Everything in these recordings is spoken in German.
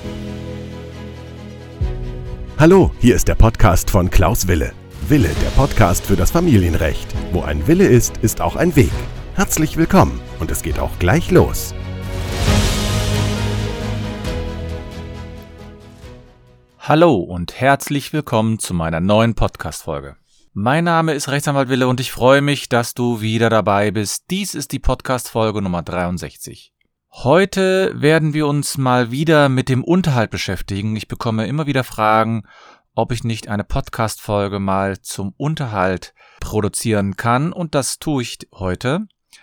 Hallo, hier ist der Podcast von Klaus Wille. Wille, der Podcast für das Familienrecht. Wo ein Wille ist, ist auch ein Weg. Herzlich willkommen und es geht auch gleich los. Hallo und herzlich willkommen zu meiner neuen Podcast-Folge. Mein Name ist Rechtsanwalt Wille und ich freue mich, dass du wieder dabei bist. Dies ist die Podcast-Folge Nummer 63. Heute werden wir uns mal wieder mit dem Unterhalt beschäftigen. Ich bekomme immer wieder Fragen, ob ich nicht eine Podcast-Folge mal zum Unterhalt produzieren kann, und das tue ich heute.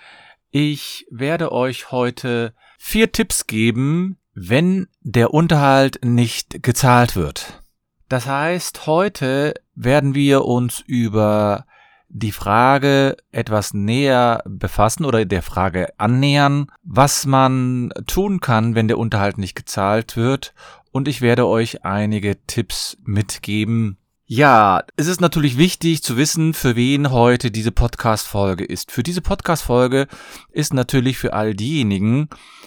Ich werde euch heute 4 Tipps geben, wenn der Unterhalt nicht gezahlt wird. Das heißt, heute werden wir uns über die Frage etwas näher befassen oder der Frage annähern, was man tun kann, wenn der Unterhalt nicht gezahlt wird, und ich werde euch einige Tipps mitgeben. Ja, es ist natürlich wichtig zu wissen, für wen heute diese Podcast-Folge ist. Für diese Podcast-Folge ist natürlich für all diejenigen,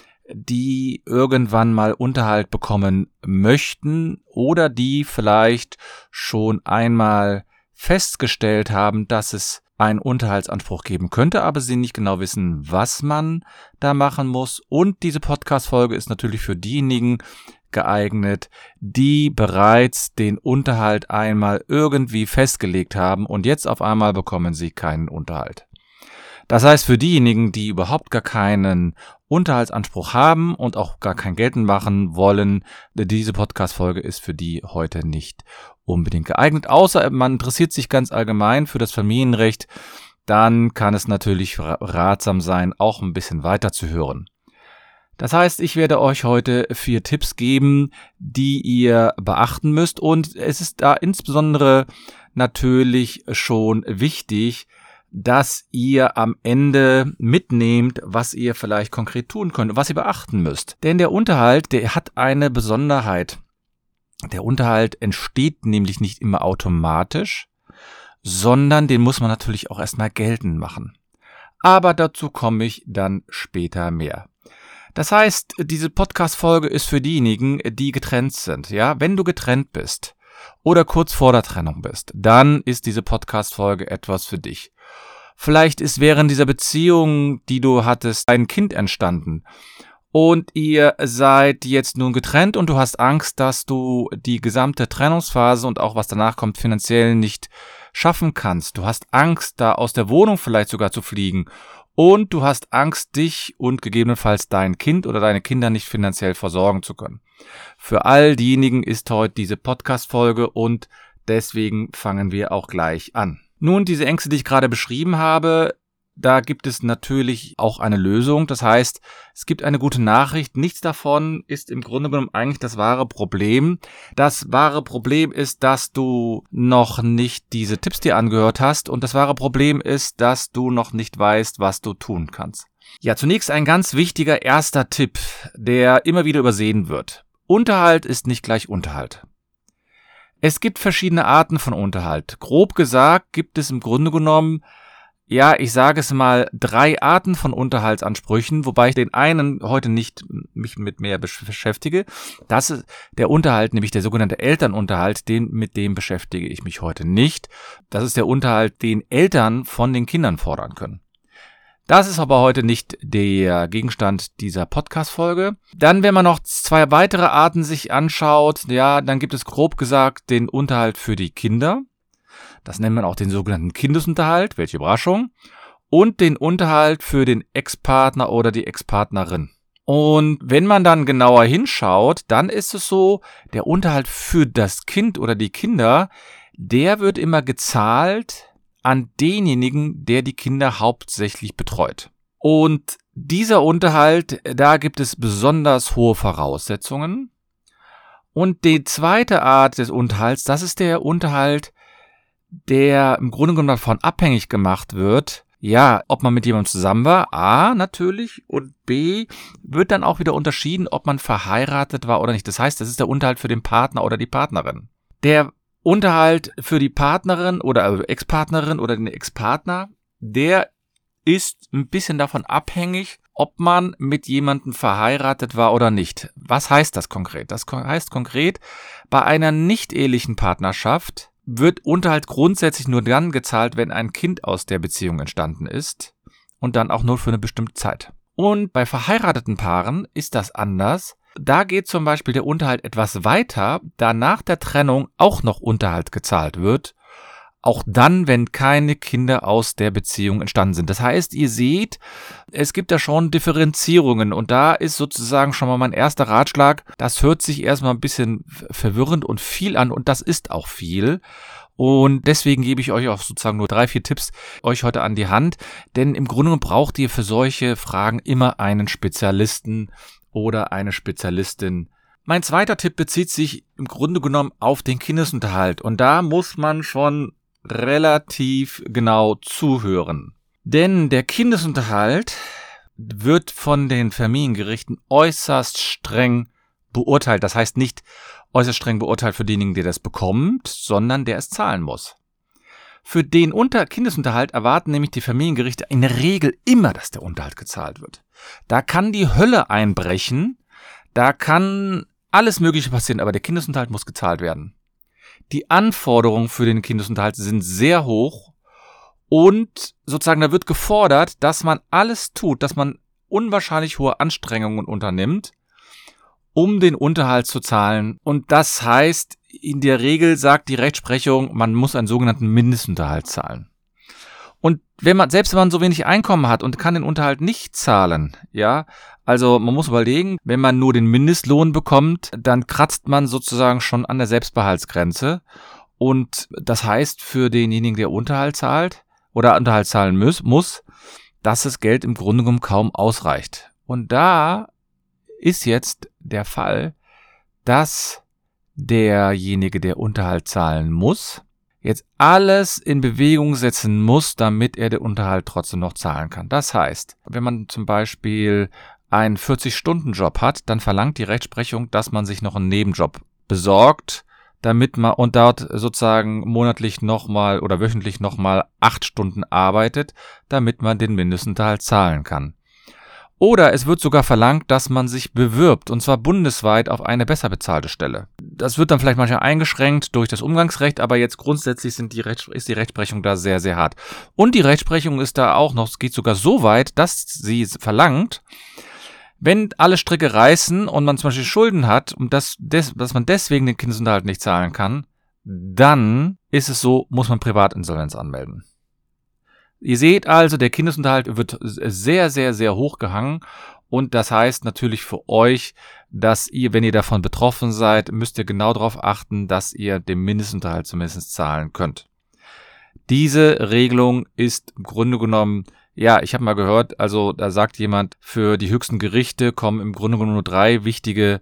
die irgendwann mal Unterhalt bekommen möchten oder die vielleicht schon einmal festgestellt haben, dass es einen Unterhaltsanspruch geben könnte, aber sie nicht genau wissen, was man da machen muss. Und diese Podcast-Folge ist natürlich für diejenigen geeignet, die bereits den Unterhalt einmal irgendwie festgelegt haben und jetzt auf einmal bekommen sie keinen Unterhalt. Das heißt, für diejenigen, die überhaupt gar keinen Unterhaltsanspruch haben und auch gar kein geltend machen wollen, diese Podcast-Folge ist für die heute nicht unbedingt geeignet. Außer man interessiert sich ganz allgemein für das Familienrecht, dann kann es natürlich ratsam sein, auch ein bisschen weiter zu hören. Das heißt, ich werde euch heute 4 Tipps geben, die ihr beachten müsst, und es ist da insbesondere natürlich schon wichtig, dass ihr am Ende mitnehmt, was ihr vielleicht konkret tun könnt, was ihr beachten müsst. Denn der Unterhalt, der hat eine Besonderheit. Der Unterhalt entsteht nämlich nicht immer automatisch, sondern den muss man natürlich auch erstmal geltend machen. Aber dazu komme ich dann später mehr. Das heißt, diese Podcast-Folge ist für diejenigen, die getrennt sind. Ja, wenn du getrennt bist oder kurz vor der Trennung bist, dann ist diese Podcast-Folge etwas für dich. Vielleicht ist während dieser Beziehung, die du hattest, ein Kind entstanden und ihr seid jetzt nun getrennt und du hast Angst, dass du die gesamte Trennungsphase und auch was danach kommt finanziell nicht schaffen kannst. Du hast Angst, da aus der Wohnung vielleicht sogar zu fliegen, und du hast Angst, dich und gegebenenfalls dein Kind oder deine Kinder nicht finanziell versorgen zu können. Für all diejenigen ist heute diese Podcast-Folge und deswegen fangen wir auch gleich an. Nun, diese Ängste, die ich gerade beschrieben habe, da gibt es natürlich auch eine Lösung. Das heißt, es gibt eine gute Nachricht. Nichts davon ist im Grunde genommen eigentlich das wahre Problem. Das wahre Problem ist, dass du noch nicht diese Tipps dir angehört hast, und das wahre Problem ist, dass du noch nicht weißt, was du tun kannst. Ja, zunächst ein ganz wichtiger erster Tipp, der immer wieder übersehen wird. Unterhalt ist nicht gleich Unterhalt. Es gibt verschiedene Arten von Unterhalt. Grob gesagt gibt es im Grunde genommen, ja, ich sage es mal, 3 Arten von Unterhaltsansprüchen, wobei ich den einen heute nicht mich mit mehr beschäftige. Das ist der Unterhalt, nämlich der sogenannte Elternunterhalt, mit dem beschäftige ich mich heute nicht. Das ist der Unterhalt, den Eltern von den Kindern fordern können. Das ist aber heute nicht der Gegenstand dieser Podcast-Folge. Dann, wenn man noch 2 weitere Arten sich anschaut, ja, dann gibt es grob gesagt den Unterhalt für die Kinder. Das nennt man auch den sogenannten Kindesunterhalt, welche Überraschung. Und den Unterhalt für den Ex-Partner oder die Ex-Partnerin. Und wenn man dann genauer hinschaut, dann ist es so, der Unterhalt für das Kind oder die Kinder, der wird immer gezahlt an denjenigen, der die Kinder hauptsächlich betreut. Und dieser Unterhalt, da gibt es besonders hohe Voraussetzungen. Und die zweite Art des Unterhalts, das ist der Unterhalt, der im Grunde genommen davon abhängig gemacht wird, ja, ob man mit jemandem zusammen war, A, natürlich, und B, wird dann auch wieder unterschieden, ob man verheiratet war oder nicht. Das heißt, das ist der Unterhalt für den Partner oder die Partnerin. Der Unterhalt für die Partnerin oder Ex-Partnerin oder den Ex-Partner, der ist ein bisschen davon abhängig, ob man mit jemandem verheiratet war oder nicht. Was heißt das konkret? Das heißt konkret, bei einer nicht-ehelichen Partnerschaft wird Unterhalt grundsätzlich nur dann gezahlt, wenn ein Kind aus der Beziehung entstanden ist und dann auch nur für eine bestimmte Zeit. Und bei verheirateten Paaren ist das anders. Da geht zum Beispiel der Unterhalt etwas weiter, da nach der Trennung auch noch Unterhalt gezahlt wird. Auch dann, wenn keine Kinder aus der Beziehung entstanden sind. Das heißt, ihr seht, es gibt da schon Differenzierungen und da ist sozusagen schon mal mein erster Ratschlag. Das hört sich erstmal ein bisschen verwirrend und viel an und das ist auch viel. Und deswegen gebe ich euch auch sozusagen nur 3-4 Tipps euch heute an die Hand. Denn im Grunde genommen braucht ihr für solche Fragen immer einen Spezialisten oder eine Spezialistin. Mein zweiter Tipp bezieht sich im Grunde genommen auf den Kindesunterhalt. Und da muss man schon relativ genau zuhören. Denn der Kindesunterhalt wird von den Familiengerichten äußerst streng beurteilt. Das heißt nicht äußerst streng beurteilt für denjenigen, der das bekommt, sondern der es zahlen muss. Für den Kindesunterhalt erwarten nämlich die Familiengerichte in der Regel immer, dass der Unterhalt gezahlt wird. Da kann die Hölle einbrechen, da kann alles Mögliche passieren, aber der Kindesunterhalt muss gezahlt werden. Die Anforderungen für den Kindesunterhalt sind sehr hoch und sozusagen da wird gefordert, dass man alles tut, dass man unwahrscheinlich hohe Anstrengungen unternimmt, um den Unterhalt zu zahlen. Und das heißt, in der Regel sagt die Rechtsprechung, man muss einen sogenannten Mindestunterhalt zahlen. Und selbst wenn man so wenig Einkommen hat und kann den Unterhalt nicht zahlen, ja, also man muss überlegen, wenn man nur den Mindestlohn bekommt, dann kratzt man sozusagen schon an der Selbstbehaltsgrenze. Und das heißt für denjenigen, der Unterhalt zahlt oder Unterhalt zahlen muss, dass das Geld im Grunde genommen kaum ausreicht. Und da ist jetzt der Fall, dass derjenige, der Unterhalt zahlen muss, jetzt alles in Bewegung setzen muss, damit er den Unterhalt trotzdem noch zahlen kann. Das heißt, wenn man zum Beispiel einen 40-Stunden-Job hat, dann verlangt die Rechtsprechung, dass man sich noch einen Nebenjob besorgt, damit man und dort sozusagen monatlich nochmal oder wöchentlich nochmal 8 Stunden arbeitet, damit man den Mindestunterhalt zahlen kann. Oder es wird sogar verlangt, dass man sich bewirbt, und zwar bundesweit auf eine besser bezahlte Stelle. Das wird dann vielleicht manchmal eingeschränkt durch das Umgangsrecht, aber jetzt grundsätzlich ist die Rechtsprechung da sehr, sehr hart. Und die Rechtsprechung ist da auch noch, es geht sogar so weit, dass sie verlangt, wenn alle Stricke reißen und man zum Beispiel Schulden hat und dass man deswegen den Kindesunterhalt nicht zahlen kann, dann ist es so, muss man Privatinsolvenz anmelden. Ihr seht also, der Kindesunterhalt wird sehr, sehr, sehr hoch gehangen und das heißt natürlich für euch, dass ihr, wenn ihr davon betroffen seid, müsst ihr genau darauf achten, dass ihr den Mindestunterhalt zumindest zahlen könnt. Diese Regelung ist im Grunde genommen, ja, ich habe mal gehört, also da sagt jemand, für die höchsten Gerichte kommen im Grunde genommen nur drei wichtige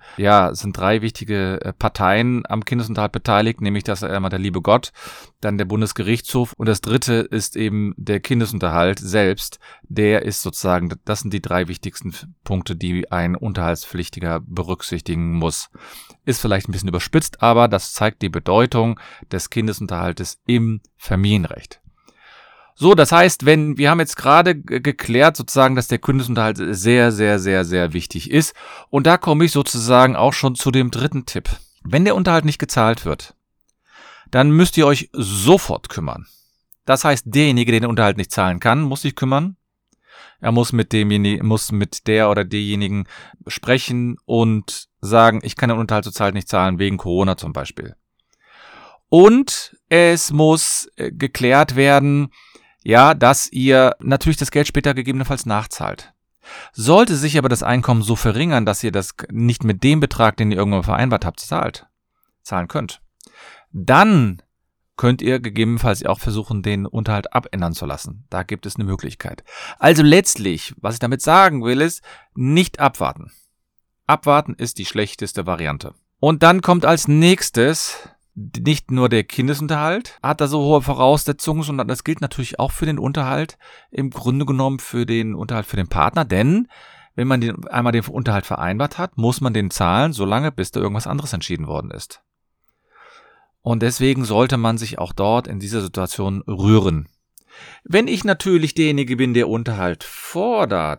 Parteien am Kindesunterhalt beteiligt, nämlich das einmal der liebe Gott, dann der Bundesgerichtshof und das dritte ist eben der Kindesunterhalt selbst. Der ist sozusagen, das sind die 3 wichtigsten Punkte, die ein Unterhaltspflichtiger berücksichtigen muss. Ist vielleicht ein bisschen überspitzt, aber das zeigt die Bedeutung des Kindesunterhaltes im Familienrecht. So, das heißt, wir haben jetzt gerade geklärt sozusagen, dass der Kindesunterhalt sehr, sehr, sehr, sehr wichtig ist. Und da komme ich sozusagen auch schon zu dem dritten Tipp. Wenn der Unterhalt nicht gezahlt wird, dann müsst ihr euch sofort kümmern. Das heißt, derjenige, der den Unterhalt nicht zahlen kann, muss sich kümmern. Er muss mit der oder derjenigen sprechen und sagen, ich kann den Unterhalt zurzeit nicht zahlen, wegen Corona zum Beispiel. Und es muss geklärt werden, ja, dass ihr natürlich das Geld später gegebenenfalls nachzahlt. Sollte sich aber das Einkommen so verringern, dass ihr das nicht mit dem Betrag, den ihr irgendwann vereinbart habt, zahlen könnt, dann könnt ihr gegebenenfalls auch versuchen, den Unterhalt abändern zu lassen. Da gibt es eine Möglichkeit. Also letztlich, was ich damit sagen will, ist, nicht abwarten. Abwarten ist die schlechteste Variante. Und dann kommt als nächstes nicht nur der Kindesunterhalt, hat da so hohe Voraussetzungen, sondern das gilt natürlich auch für den Unterhalt, im Grunde genommen für den Unterhalt für den Partner, denn wenn man einmal den Unterhalt vereinbart hat, muss man den zahlen, solange bis da irgendwas anderes entschieden worden ist. Und deswegen sollte man sich auch dort in dieser Situation rühren. Wenn ich natürlich derjenige bin, der Unterhalt fordert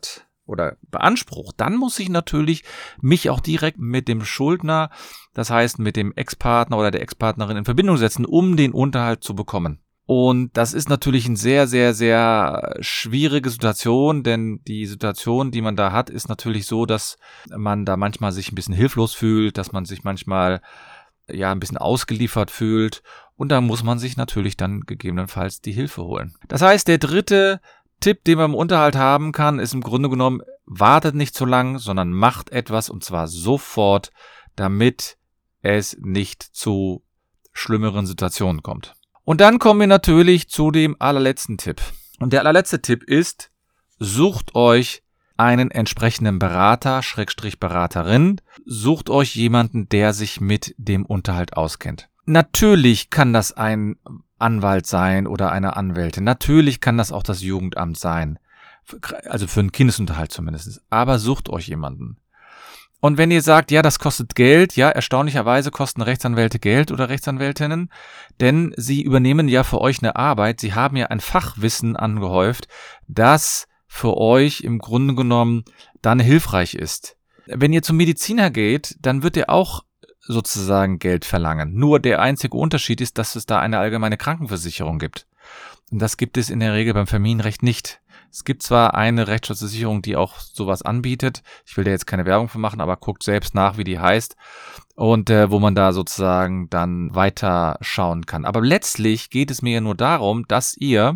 oder beansprucht, dann muss ich natürlich mich auch direkt mit dem Schuldner, das heißt mit dem Ex-Partner oder der Ex-Partnerin in Verbindung setzen, um den Unterhalt zu bekommen. Und das ist natürlich eine sehr, sehr, sehr schwierige Situation, denn die Situation, die man da hat, ist natürlich so, dass man da manchmal sich ein bisschen hilflos fühlt, dass man sich manchmal ein bisschen ausgeliefert fühlt und da muss man sich natürlich dann gegebenenfalls die Hilfe holen. Das heißt, der dritte Tipp, den man im Unterhalt haben kann, ist im Grunde genommen, wartet nicht zu lang, sondern macht etwas und zwar sofort, damit es nicht zu schlimmeren Situationen kommt. Und dann kommen wir natürlich zu dem allerletzten Tipp. Und der allerletzte Tipp ist, sucht euch einen entsprechenden Berater, Beraterin, sucht euch jemanden, der sich mit dem Unterhalt auskennt. Natürlich kann das ein Anwalt sein oder eine Anwältin. Natürlich kann das auch das Jugendamt sein. Also für einen Kindesunterhalt zumindest. Aber sucht euch jemanden. Und wenn ihr sagt, ja, das kostet Geld, ja, erstaunlicherweise kosten Rechtsanwälte Geld oder Rechtsanwältinnen, denn sie übernehmen ja für euch eine Arbeit, sie haben ja ein Fachwissen angehäuft, das für euch im Grunde genommen dann hilfreich ist. Wenn ihr zum Mediziner geht, dann wird er auch sozusagen Geld verlangen. Nur der einzige Unterschied ist, dass es da eine allgemeine Krankenversicherung gibt. Und das gibt es in der Regel beim Familienrecht nicht. Es gibt zwar eine Rechtsschutzversicherung, die auch sowas anbietet. Ich will da jetzt keine Werbung für machen, aber guckt selbst nach, wie die heißt und wo man da sozusagen dann weiter schauen kann. Aber letztlich geht es mir ja nur darum, dass ihr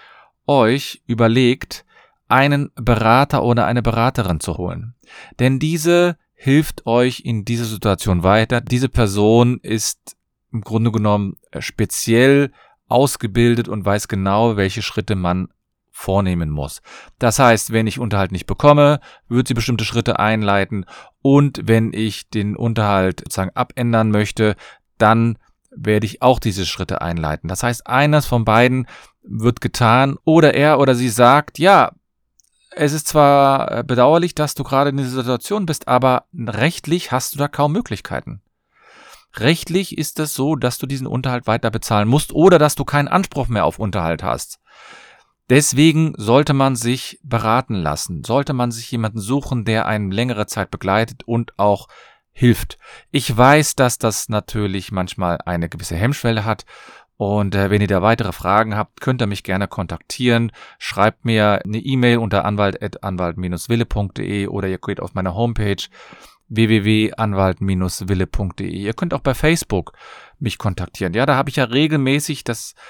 euch überlegt, einen Berater oder eine Beraterin zu holen. Denn diese hilft euch in dieser Situation weiter. Diese Person ist im Grunde genommen speziell ausgebildet und weiß genau, welche Schritte man vornehmen muss. Das heißt, wenn ich Unterhalt nicht bekomme, wird sie bestimmte Schritte einleiten und wenn ich den Unterhalt sozusagen abändern möchte, dann werde ich auch diese Schritte einleiten. Das heißt, eines von beiden wird getan oder er oder sie sagt, ja, es ist zwar bedauerlich, dass du gerade in dieser Situation bist, aber rechtlich hast du da kaum Möglichkeiten. Rechtlich ist es so, dass du diesen Unterhalt weiter bezahlen musst oder dass du keinen Anspruch mehr auf Unterhalt hast. Deswegen sollte man sich beraten lassen, sollte man sich jemanden suchen, der einen längere Zeit begleitet und auch hilft. Ich weiß, dass das natürlich manchmal eine gewisse Hemmschwelle hat und wenn ihr da weitere Fragen habt, könnt ihr mich gerne kontaktieren. Schreibt mir eine E-Mail unter anwalt@anwalt-wille.de oder ihr geht auf meine Homepage www.anwalt-wille.de. Ihr könnt auch bei Facebook mich kontaktieren. Ja, da habe ich ja regelmäßig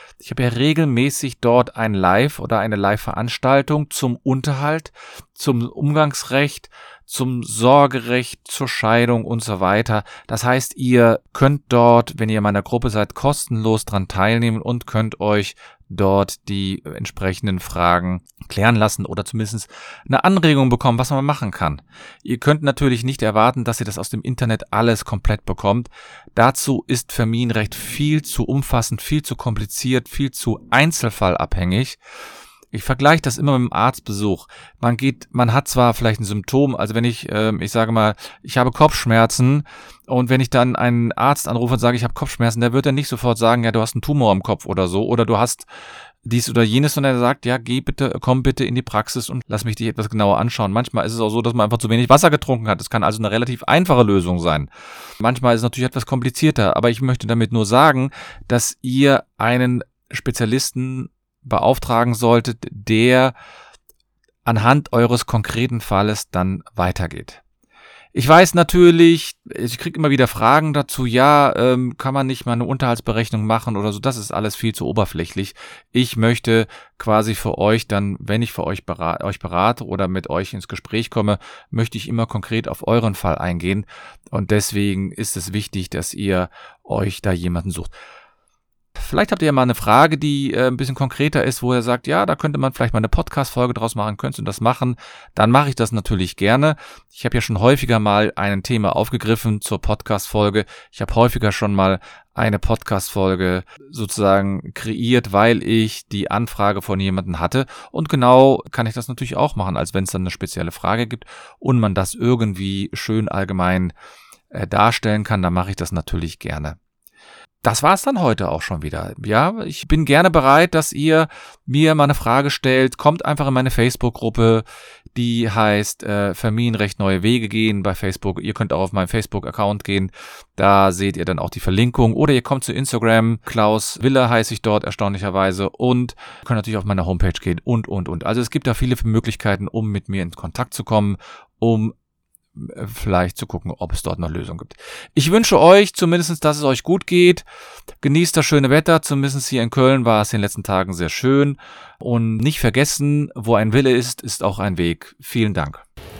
dort ein Live oder eine Live-Veranstaltung zum Unterhalt, zum Umgangsrecht, zum Sorgerecht, zur Scheidung und so weiter. Das heißt, ihr könnt dort, wenn ihr in meiner Gruppe seid, kostenlos dran teilnehmen und könnt euch dort die entsprechenden Fragen klären lassen oder zumindest eine Anregung bekommen, was man machen kann. Ihr könnt natürlich nicht erwarten, dass ihr das aus dem Internet alles komplett bekommt. Dazu ist Familienrecht viel zu umfassend, viel zu kompliziert, viel zu einzelfallabhängig. Ich vergleiche das immer mit dem Arztbesuch. Man hat zwar vielleicht ein Symptom, also wenn ich sage mal, ich habe Kopfschmerzen und wenn ich dann einen Arzt anrufe und sage, ich habe Kopfschmerzen, der wird dann nicht sofort sagen, ja, du hast einen Tumor im Kopf oder so oder du hast dies oder jenes, sondern er sagt, ja, komm bitte in die Praxis und lass mich dich etwas genauer anschauen. Manchmal ist es auch so, dass man einfach zu wenig Wasser getrunken hat. Das kann also eine relativ einfache Lösung sein. Manchmal ist es natürlich etwas komplizierter, aber ich möchte damit nur sagen, dass ihr einen Spezialisten beauftragen solltet, der anhand eures konkreten Falles dann weitergeht. Ich weiß natürlich, ich kriege immer wieder Fragen dazu, ja, kann man nicht mal eine Unterhaltsberechnung machen oder so, das ist alles viel zu oberflächlich. Ich möchte quasi für euch dann, wenn ich für euch berate oder mit euch ins Gespräch komme, möchte ich immer konkret auf euren Fall eingehen und deswegen ist es wichtig, dass ihr euch da jemanden sucht. Vielleicht habt ihr ja mal eine Frage, die ein bisschen konkreter ist, wo ihr sagt, ja, da könnte man vielleicht mal eine Podcast-Folge draus machen, könntest du das machen? Dann mache ich das natürlich gerne. Ich habe ja schon häufiger mal ein Thema aufgegriffen zur Podcast-Folge. Ich habe häufiger schon mal eine Podcast-Folge sozusagen kreiert, weil ich die Anfrage von jemandem hatte. Und genau kann ich das natürlich auch machen, als wenn es dann eine spezielle Frage gibt und man das irgendwie schön allgemein darstellen kann, dann mache ich das natürlich gerne. Das war's dann heute auch schon wieder. Ja, ich bin gerne bereit, dass ihr mir mal eine Frage stellt. Kommt einfach in meine Facebook-Gruppe, die heißt Familienrecht neue Wege gehen bei Facebook. Ihr könnt auch auf meinen Facebook-Account gehen. Da seht ihr dann auch die Verlinkung. Oder ihr kommt zu Instagram. Klaus Wille heiße ich dort erstaunlicherweise. Und ihr könnt natürlich auf meine Homepage gehen und. Also es gibt da viele Möglichkeiten, um mit mir in Kontakt zu kommen, um vielleicht zu gucken, ob es dort noch Lösungen gibt. Ich wünsche euch zumindest, dass es euch gut geht. Genießt das schöne Wetter. Zumindest hier in Köln war es in den letzten Tagen sehr schön. Und nicht vergessen, wo ein Wille ist, ist auch ein Weg. Vielen Dank.